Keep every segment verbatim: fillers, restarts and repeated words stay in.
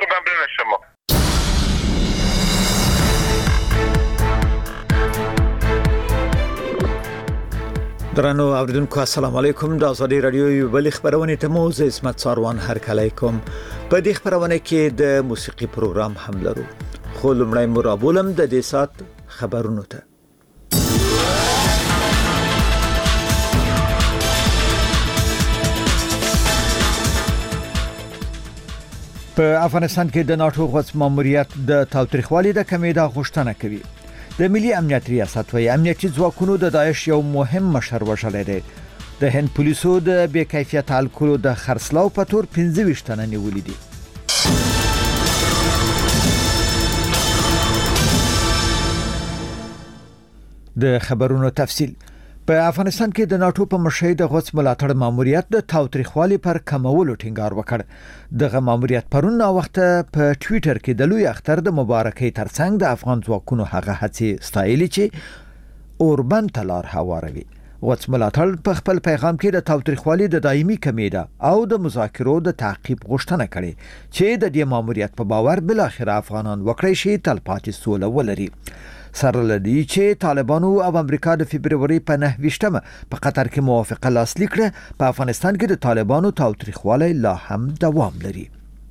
ورباندې نشم. درنو اوریدونکو السلام علیکم. د ازادي رادیو یو بل خبرونه ته مو زه اسمت ساروان هرکلی کوم. په دې خبرونه کې د موسیقي پروګرام هم لرو. خو لمړی مرابولم د دې سات خبرونه ته. په افغانستان کې د ناتو غوڅ ماموریت د تاوتریخوالي د کمیدا غوښتنه کوي. د ملي امنیت ریاست وايي امنیتي ځواکونو د داعش یو مهم مشر وژلی دی. د هند پولیسو د بې کیفیت الکولو د خرڅلاو په تور پنځه ویشت تنه نیولي دي. د خبرونو تفصیل. په افغانستان کې د ناتو په مشرۍ د غوڅ ملاتړ ماموریت د تاوتریخوالي پر کمولو ټینګار وکړ. دغه ماموریت پرون نا وخت په ټوئیټر کې د لوی اختر د مبارکۍ ترڅنګ د افغان ځواکونو هغه هڅې ستایلې چې اوربند تلار هواروي. غوڅ ملاتړ په خپل پیغام کې د تاوتریخوالي د دایمي کمیدا او د مذاکرو د تعقیب غوښتنه کړې چې د دې ماموریت په باور بل اخر افغانان وکړي شي تلپاتې سوله ولري. سره لدی چې طالبانو او امریکا د فبرवरी په نه ویشتمه په قطر کې موافقه لاسلیک کړه. په افغانستان کې د طالبانو تاوتریخوالی لا هم دوام لري.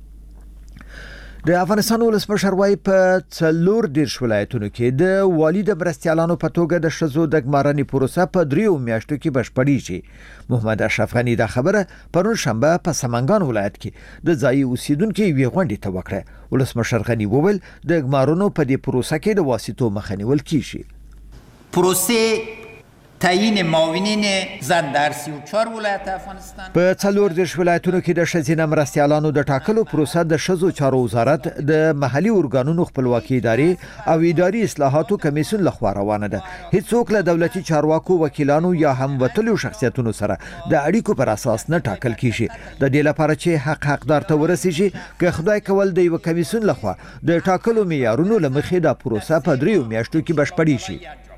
د افغانستان ولسمشر وايي په څلور دیرش ولایتونو کې د والي د مرستیالانو په توګه د ښځو د ګمارنې پروسه په دریو میاشتو کې بشپړیږي. محمد اشرف غنی دا خبره پرون شنبه په سمنګان ولایت کې د ځایي اوسیدونکو یوې غونډې ته وکړه. ولسمشر غنی وویل د ګمارنو په دې پروسه کې د واسطو مخه نیول کیږي. پروسه تعیین معاونین زن در سی و چهار ولایت افغانستان په څلور دیرش ولایتونو کې د ښځینه مرستیالانو د ټاکلو پروسه د ښځو چارو وزارت د محلي ارګانونو خپلواکي ادارې او اداري اصلاحاتو کمیسیون لخوا روانه ده. هیڅوک له دولتي چارواکو وکیلانو یا هم وتلو شخصیتونو سره د اړیکو پر اساس نه ټاکل کیږي. د دې لپاره چې حق حقدار ته ورسیږي که خدای کول د یو کمیسیون لخوا د ټاکلو معیارونو لمخې د پروسه په دریو میاشتو کې بشپړی شي.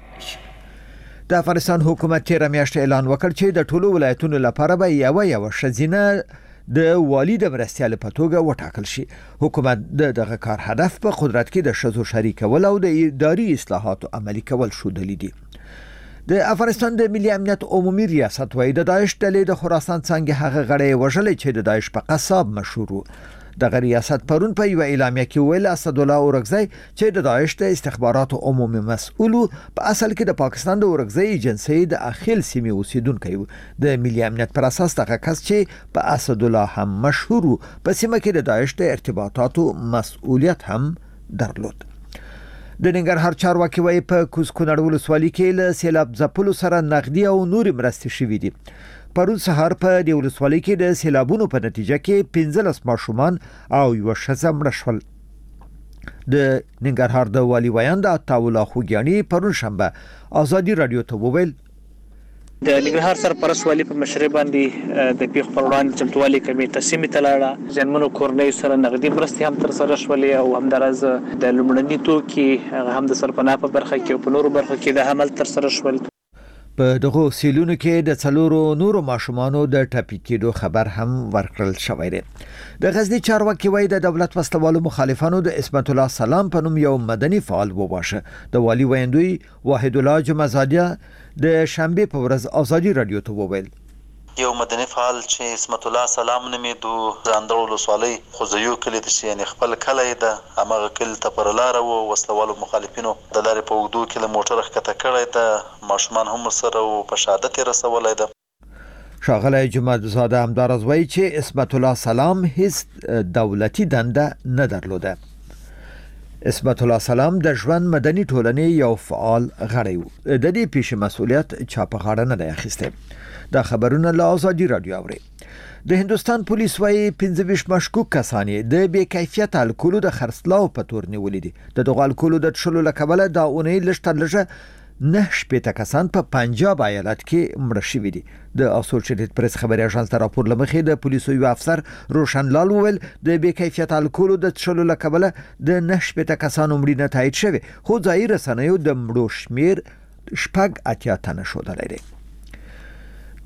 د افغانستان حکومت تیر میاشت اعلان وکړ چې د ټولو ولایتونو لپاره به یو یو ښځینه د والي د مرستیال په توګه وټاکل شي. حکومت دغه کار هدف په قدرت کې د ښځو شریکول او د اداري اصلاحاتو عملي کول شودلې دي. د افغانستان د ملي امنیت عمومي ریاست وايي د داعش ډلې د خراسان څنګه هغه غړي وژلې چې د داعش په قصاب مشهور وو. دغه ریاست پرون په یو اعلامیه کې ویل اسدالله اورګزی چې د داعش د استخباراتو عمومي مسؤل په اصل کې د پاکستان د اورګزی ایجنسی د اخیل سیمې اوسیدونکی و. د ملي امنیت پر اساس دغه کس چې په اسدالله هم مشهور په سیمه کې د داعش د ارتباطاتو مسؤلیت هم درلود. د ننګرهار چارواکي وايي په کوز کونړ ولسوالۍ کې له سیلاب ځپلو سره نغدي او نورې مرستې شوې دي. پرون سهار په د ولسوالۍ کې د سیلابونو په نتیجه کې پنځلس ماشومان او یو ښځه مړه شول. د ننګرهار د والي ویاند عطاالله خوګیاني پرون شنبه ازادي رادیو ته وویل د ننګرهار سرپرست والي په مشرۍ باندې د پیښو پر وړاندې چمتووالي کمیټه سیمې ته لاړه. ځینمنو کورنیو سره نغدي مرستې هم ترسره شولې او همداراز د لومړني توکي هم د سرپناه په برخه کې او په نورو برخو کې د عمل ترسره شول. په دغه سیلونو کې د څلورو نورو ماشومانو د ټپي کېدو خبر هم ورکړل شوی دی. د غزنی چارواکي وايي د دولت وسلوالو مخالفانو د اسمت الله سلام په نوم یو مدني فعال وواژه. د والي ویندوی واحد الله جمعزادیه د شنبه په ورځ ازادي رادیو ته وویل یو مدني فعال چې اسمت الله سلام نومېدو ځاندړ ولسوالۍ خوځیو کلي ته چې یعنې خپل کلی ده هماغه کلي ته پر لاره و وسلوالو مخالفینو د لارې په اوږدو کې له موټره ښکته کړی ده. ماشومان هم ورسره و په شهادت یې رسولی ده. ښاغلی جمعزاده همداراز وایي چې اسمت الله سلام هیڅ دولتي دنده نه درلوده. اسمت الله سلام د ژوند مدني ټولنې یو فعال غړی و. د دې پیښې مسؤلیت چا په غاړه نه دی اخیستی. دا خبرونه له ازادي رادیو اوري. د هندستان پولیس وايي پنځه ویشت مشکوک کسان د بې کیفیت الکولو د خرڅلاو په تور نیولي دي. د دغه الکولو د څښلو له کبله دا اونۍ لږ تر لږه نه شپېته کسان په پنجاب ایالت کې مړه شوي دي. د اسوسییټډ پریس خبري اژانس ته راپور لمخې د پولیسو یو افسر روشن لال وویل د بې کیفیت الکولو د څښلو له کبله د نه شپېته کسانو مړینه تایید شوې، خو ځایي رسنیو د مړو شمیر شپږ اتیا تنه ښودلی دی.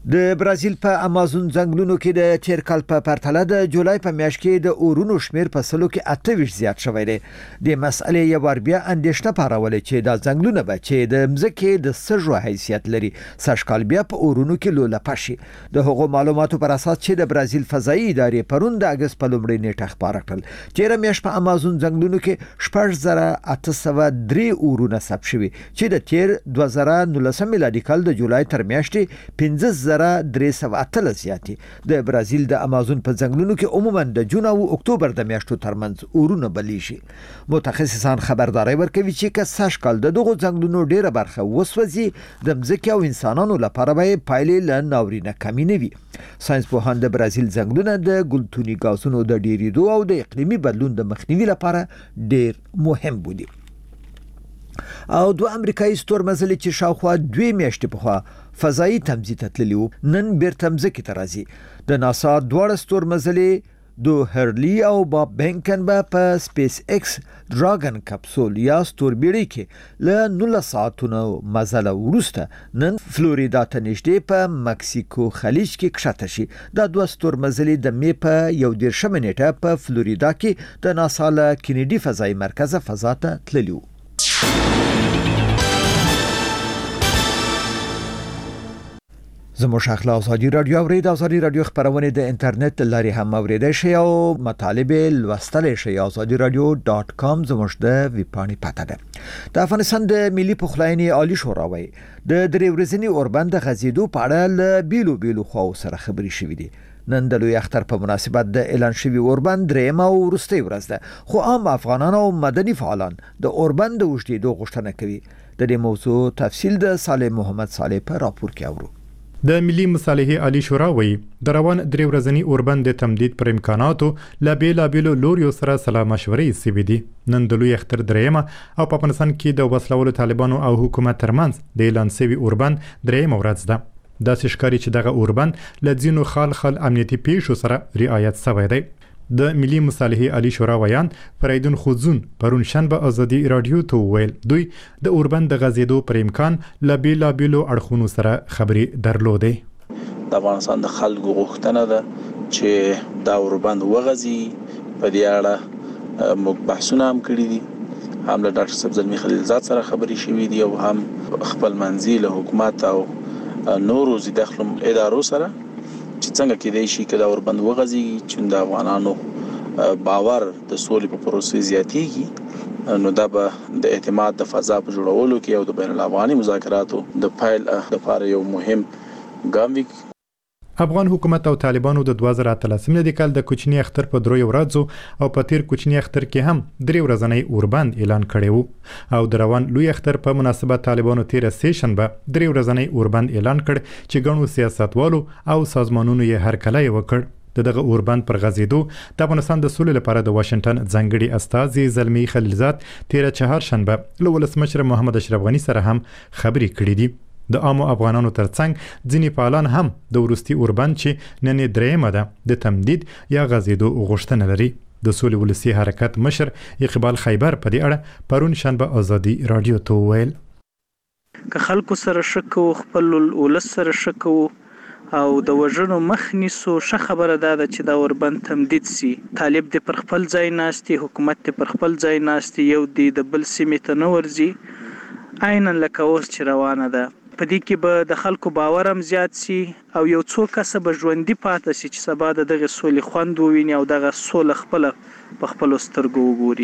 د برازیل په امازون ځنګلونو کې د تیر کال په پرتله د جولای په میاشت کې د اورونو شمیر په سلو کې اته ویشت زیات شوی دی. د مسئلې یو ور بیا اندېښنه پارولې چې د ځنګلونو به چې د مځکې د سږو حیثیت لري سږکال بیا په اورونو کې لولپه شي. د هغو معلوماتو پر اساس چې د برازیل فضایي ادارې پرون د اگست په لومړۍ نیټه خبره کړل تیر میاشت په امازون ځنګلونو کې شپږ زره اته سوه درې اورونه ثبت شوي چې د تیر دوه زره نولسم میلادي کال د جولای تر میاشتې پنځه زره درې سوه اتلس زیاتې. د برازیل د امازون په ځنګلونو کې عموما د جون او اکتوبر د میاشتو ترمنځ اورونه بلی شي. متخصصان خبرداري ورکوي چې که سږکال د دغو ځنګلونو ډیره برخه وسوځي د مځکې او انسانانو لپاره به پایلې له ناورینه کمې نه وي. ساينس پوهان د برازیل ځنګلونه د ګلتوني غازونو د ډیریدو او د اقلیمي بدلون د مخنیوي لپاره ډیر مهم بودي. او دو امریکایي ستورمزلي چې شاوخوا دوه میاشتې پخوا فضایي تمځي ته تللي وو نن بیرته مځکې ته راځي. د ناسا دواړه ستورمزلي دو هرلی او باب بینکن به په سپیس ایکس دراګن کپسول یا ستوربیړۍ کې له نولس ساعتونو مزله وروسته نن فلوریدا ته نږدې په مکسیکو خلیج کې کښته شي. دا دوه ستورمزلي د می په یو دېرشمه نیټه په فلوریدا کې د ناسا له کینیډي فضایي مرکز فضا ته تللي وو. زموږ اخلا ازادي رادیو اورید ازادي رادیو خبرونه د انټرنیټ لاري هم اوریدای شئ او مطالب لوستل شئ ازادي رادیو ډاټ کام زموږ د ویبپاڼې پته ده. د افغانستان د ملي پخلاینې عالی شورا وایي د درې ورځنی اوربند غزیدو په اړه له بیلو بیلو خو سره خبري شوې دي. نن د لوی اختر په مناسبت د اعلان شوی اوربند درېمه او وروستۍ ورځ ده خو عام افغانان او مدني فعالان د اوربند د وجديدو غوښتنه کوي. د دې موضوع تفصیل د صالح محمد صالح په راپور کې اورو. د ملي مصالحې عالی شورا وایي د روان درې ورځنی اوربند د تمدید پر امکاناتو لا بیلا بیلو لوریو سره سلا مشورې سوي دي. نن د لوی اختر درېمه او په افغانستان کې د وسلوالو طالبانو او حکومت ترمنځ د اعلان شوی اوربند درېمه ورځ ده. دا ښکاري چې دغه اوربند ل ځینو خال خال امنیتي پیښو سره رعایت شوی دی. د ملي مصالحې عالی شورا ویان فریدون خوزون پرون شنبه ازادي رادیو ته ویل دوی د اوربند د غزیدو پر امکان ل بیلا بیلو اړخونو سره خبري درلودې. د افغانستان د خلکو غوښتنه ده چې دا اوربند وغزي. په دې اړه موږ بحثونه هم کړی دي، هم له ډاکټر صاحب زلمی خلیلزاد سره خبري شوې دي او هم خپل منځي له حکومت او نورو زیدخل ادارو سره چې څنګه کېدای شي کله اوربند وغزي چې د افغانانو باور د سولې په پروسې زیاتېږي نو دا به د اعتماد د فضا په جوړولو کې او د بین الافغاني مذاکراتو د فایل لپاره یو مهم ګام وي. افغان حکومت او طالبانو د دوه زره اتلسم د کال د کوچنی اختر په دروي ورځو او په تیر کوچنی اختر کې هم درې ورځنی اوربند اعلان کړی وو او د روان لوی اختر په مناسبت طالبانو تیر سیشن به درې ورځنی اوربند اعلان کړ چې ګڼو سیاستوالو او سازمانونو یې هرکلی وکړ. دغه اوربند پر غزیدو د افغانستان د سولې لپاره د واشنگټن ځانګړي استازي زلمی خلیلزاد تیر چهارشنبه له ولسمشر محمد اشرف غنی سره هم خبرې کړې دي. د عامو افغانانو ترڅنګ ځینې فعالان هم د وروستي اوربند چې نن درېمه ده د تمدید یا غزیدو غوښتنه لري. د سولې ولسي حرکت مشر اقبال خیبر په دې اړه پرون شنبه ازادي رادیو ته ویل که خلکو سره شکو خپل ولس سره شکو او د وژنو مخ نیسو ښه خبره ده چې دا اوربند تمدید سي. طالب دې پر خپل ځای ناستي، حکومت دې پر خپل ځای ناستي، یو دې د بل سیمې ته نه ورځي. عیناً لکه اوس چې روانه ده په دې کې به د خلکو باور هم زیات سي او یو څو کسه به ژوندي پاتې سي چې سبا د دغه سولې خوند وویني او دغه سوله خپله په خپلو سترګو وګوري.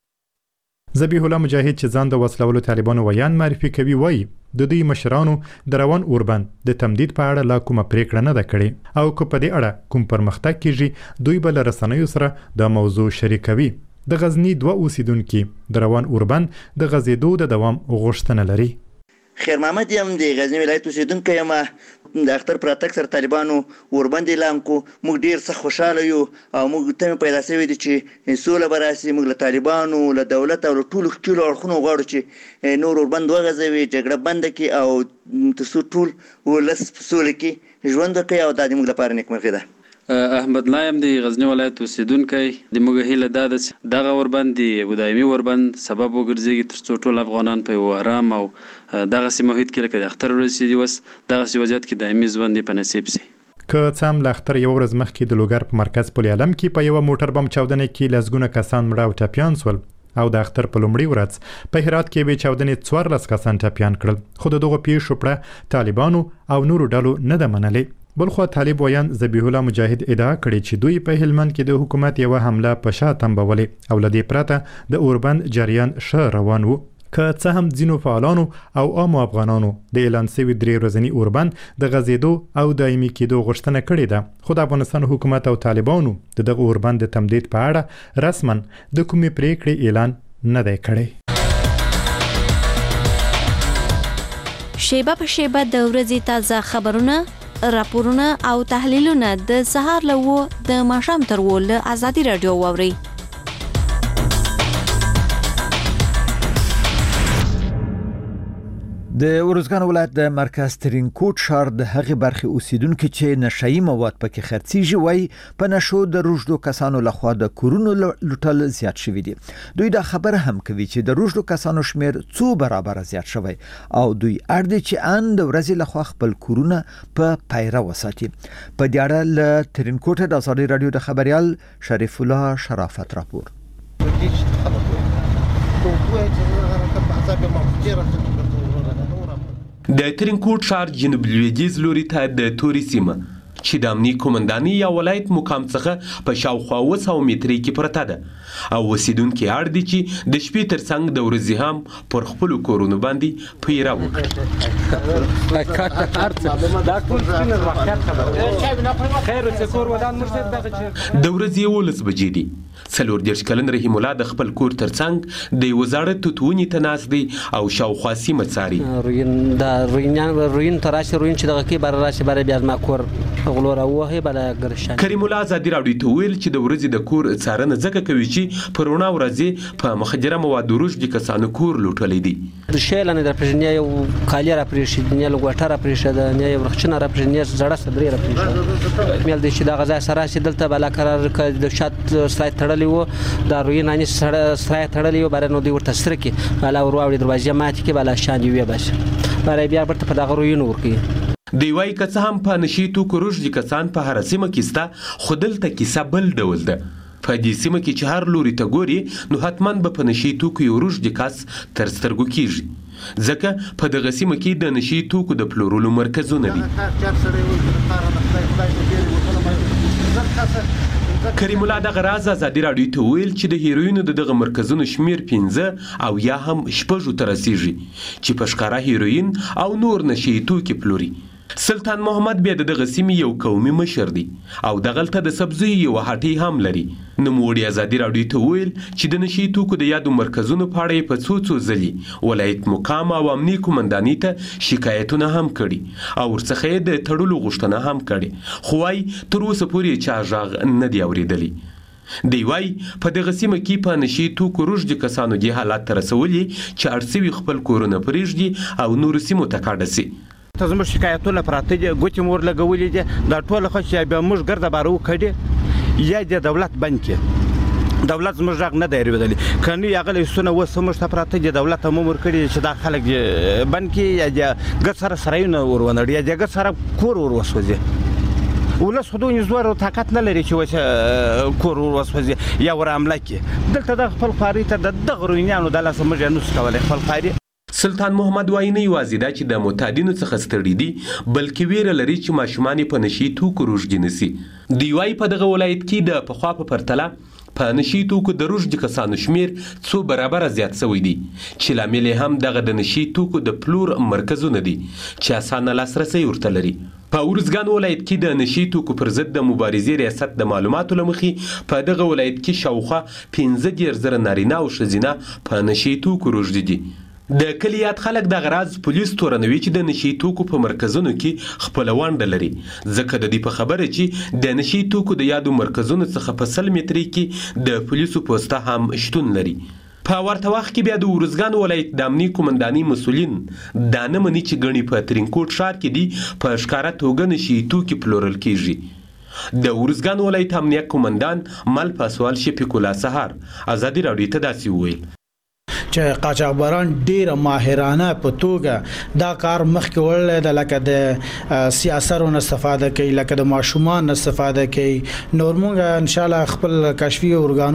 ذبیح الله مجاهد چې ځان د وسلوالو طالبانو ویان معرفي کوي وایي د دوی مشرانو د روان اوربند د تمدید په اړه لا کومه پریکړه نه ده کړې او که په دې اړه کوم پرمختګ کیږي دوی به له رسنیو سره د موضوع شریکوي. د غزنی دوه اوسیدونکو د روان اوربند د غزیدو د دوام غوښتنه لري. خیر محمد یم د غزنی ولایت اوسیدونکی یم. د اختر پر اتک سره طالبانو اوربند اعلان کو. موږ ډیر څه خوشاله یو او موږ ته پیدا شوی دي چې سوله به راسي. موږ له طالبانو له دولت او له ټولو ټولو اړخونو غواړو چې نور اوربند وغځوي، جګړه بنده کړي او تاسو ټول ولس په سوله کې ژوند وکړي او دا د موږ لپاره نیکمرغي ده. احمد لایم دی غزنی ولایت اوسیدونکی د موږ هیله دا ده چې دغه اوربند یو دایمي اوربند سبب وګرځي ترڅو ټول افغانان په یو آرام او دغسې محیط کې لکه د اختر ورځې اوس دغسې وضعیت کې دایمي ژوند یې په نصیب سي. که څه هم له اختر یوه ورځ مخکې د لوګر په مرکز پل علم کې په یوه موټر بم چاودنې کې لسګونه کسان مړه او ټپیان سول او د اختر په لومړۍ ورځ په هرات کې یوې چاودنې څوارلس کسان ټپیان کړل، خو د دغو پیښو پړه طالبانو او نورو ډلو نه ده منلې. بلخوا طالب ویان ذبیح الله مجاهد ادعا کړې چې دوی په هلمند کې د حکومت یوه حمله په شا تنبولې او له دې پرته د اوربند جریان ښه روان و. که څه هم ځینو فعالانو او عامو افغانانو د اعلان سوي درې ورځني اوربند د غځېدو او دایمي کېدو غوښتنه کړې ده، خو د افغانستان حکومت او طالبانو د دغه اوربند د تمدید په اړه رسما د کومې پریکړې اعلان نه دی کړی. شیبه په شیبه د ورځې تازه خبرونه، راپورونه او تحلیلونه د سهار له و د ماښام تر و له ازادي راډیو واورئ. د ارزګان ولایت د مرکز ترینکوټ ښار د هغې برخې اوسیدونکو چې نشایي مواد پکې خرڅیږي وایي په نشو د روږدو کسانو لخوا د کورونو لوټل زیات شوي دي. دوی دا خبره هم کوي چې د روږدو کسانو شمیر څو برابره زیات شوی او دوی اړ دي چې ان د ورځې لخوا خپل کورونه په پیره وساتي. په دې اړه له ترینکوټ د ازادي راډیو د خبريال شریف الله شرافت راپور. د ترینکوټ ښار جنوب لویدیځ لوري ته د تورې سیمه چې د امني قومندانۍ یا ولایت مقام څخه په شاوخوا اوه سوه مترۍ کې پرته ده او اوسیدونکي اړ دي چې د شپې تر څنګ د ورځې هم پر خپلو کورونو باندې پیره وکړي. د ورځې یولس بجې دي. څلور دېرش کلن رحیم الله د خپل کور تر څنګ د یوه زاړه توت ونې ته ناست دی او شاوخوا سیمه څاري. روین ته راشي، روین چې دغه کې بره راشي بره بیا زما کور غلو راوهي بله ګرشان. کریم الله ازادي راډیو ته ویل چې د ورځې د کور څارنه ځکه کوي چې په روڼا ورځې په مخدره موادو روږدي کسانو کور لوټلی دی. شیله نه درپېژنې یو کالي راپرېښي، نه لګوټه راپرېښه ده، نه یو رخچینه راپرېښي، زړه صدرې راپرېښه. میل دی چې دغه ځای سره راشي دلته بلا قرار که د شات سرای تړلی و د روینانې سرای تړلی و بره نو دوی ورته سره کړي بالا ور واوړي دروازې ماتې کړي بالا شاندې ویې باسي بره بیا بیرته په دغه روینو ورکوي. دی وایي که څه هم په نشي توکو روږدي کسان په هره سیمه کې شته خو دلته کیسه بل ډول ده. په دې سیمه کې چې هر لوري ته ګوري نو حتما به په نشي توکو یو روږدي کس تر سترګو کیږي ځکه په دغه سیمه کې د نشي توکو د پلورلو مرکزونه دي. کریم الله دغه راز ازادي راډیو ته ویل چې د هیروینو د دغه مرکزونو شمیر پنځه او یا هم شپږو ته رسیږي چې په ښکاره هیروین او نور نشي توکي پلوري. سلطان محمد بیا د دغه سیمې یو قومي مشر دی او دغلته د سبزیو یوه هټۍ هم لري. نوموړي ازادي راډیو ته ویل چې د نشي توکو د یادو مرکزونو په اړه یې په څو څو ځلې ولایت مقام او امني قومندانۍ ته شکایتونه هم کړي او ورڅخه یې د تړلو غوښتنه هم کړې خو وایي تر اوسه پورې چا غږ نه دی اورېدلی. دی وایي په دغه سیمه کې په نشي توکو روږدي کسانو دې حالات ته رسولي چې اړ سوي خپل کورونه پرېږدي او نورو سیمو ته کډه سي. ته زموږ شکایتونه پراته دي، ګوتې مو ورلګولې دي، دا ټوله خو چې بیا موږ ګرده باره وکړي یا د دولت بند کړي. دولت زموږ غږ نه دی اورېدلی. که نه وي هغه لیستونه اوس موږ ته پراته دي، دولت هم امر کړي چې دا خلک بند کړي یا د ګډ سره سرایونه ور ونړي یا د ګډ سره کور ور وسوځي. ولس خو دوی زور او طاقت نه لري چې کور ور وسوځي یا ور حمله کړي. دلته د خپل خواري ته د دغه روینیانو د لاسه موږ نشو کولی خپل خواري. سلطان محمد وایي نه یوازې دا چې د معتادینو څخه ستړي دي بلکې ویره لري چې ماشومان په نشي توکو روږدي نسي. دوی وایي په دغه ولایت کې د پخوا په پرتله په نشي توکو د روږدي کسانو شمیر څو برابره زیات شوی دی چې لامل هم دغه د نشي توکو د پلور مرکزونه دي چې اسانه لاسرسی ورته لري. په ارزګان ولایت کې د نشي توکو پر ضد د مبارزې ریاست د معلوماتو له مخې په دغه ولایت کې شاوخوا پنځه دېرش زره نارینه او ښځینه په نشي توکو روږدي دي. د کلیات خلک دغه راز پولیس تورنوي چې د نشي توکو په مرکزونو کې خپله ونډه لري ځکه د دې په خبره چې د نشي توکو د یادو مرکزونو څخه په سل مترۍ کې د پولیسو پوسته هم شتون لري. په ورته وخت کې بیا د ارزګان ولایت د امني قومندانۍ مسؤلین دا نه مني چې ګڼې په ترینکوټ ښار کې دي په ښکاره توګه نشي توکي پلورل کیږي. د ورزګان ولایت امنیه قومندان مل پاسوال شفیق الله سهار ازادي راډیو ته داسې وویل چې قاچاقبران ډیره ماهرانه په توګه دا کار مخکې وړل د لکه د سیاستونو استفاده کوي لکه د ماشومان استفاده کوي نور موږ ان شاء الله خپل کشفي اورګان